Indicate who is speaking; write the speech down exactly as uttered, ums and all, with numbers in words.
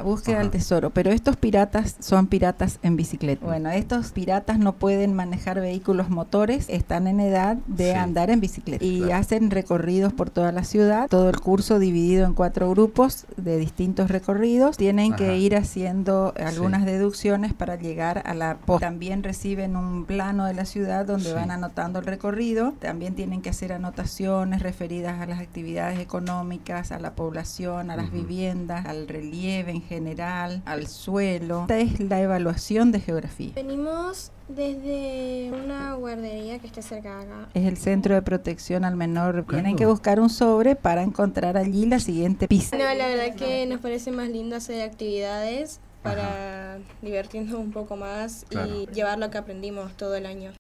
Speaker 1: búsqueda
Speaker 2: Ajá.
Speaker 1: del tesoro, pero estos piratas son piratas en bicicleta. Bueno, estos piratas no pueden manejar vehículos motores, están en edad de
Speaker 2: Sí.
Speaker 1: andar en bicicleta y
Speaker 2: Claro.
Speaker 1: hacen recorridos por toda la ciudad, todo el curso dividido en cuatro grupos de distintos recorridos. Tienen
Speaker 2: Ajá.
Speaker 1: que ir haciendo algunas
Speaker 2: Sí.
Speaker 1: deducciones para llegar a la posta. También reciben un plano de la ciudad donde
Speaker 2: Sí.
Speaker 1: van anotando el recorrido. También tienen que hacer anotaciones referidas a las actividades económicas, a la población, a las
Speaker 2: Ujú.
Speaker 1: viviendas, al relieve en general, al suelo. Esta es la evaluación de geografía.
Speaker 3: Venimos desde una guardería que está cerca de acá.
Speaker 1: Es el Centro de Protección al Menor.
Speaker 2: Claro.
Speaker 1: Tienen que buscar un sobre para encontrar allí la siguiente pista.
Speaker 3: No, la verdad que nos parece más lindo hacer actividades para divertirnos un poco más
Speaker 2: Claro.
Speaker 3: y llevar lo que aprendimos todo el año.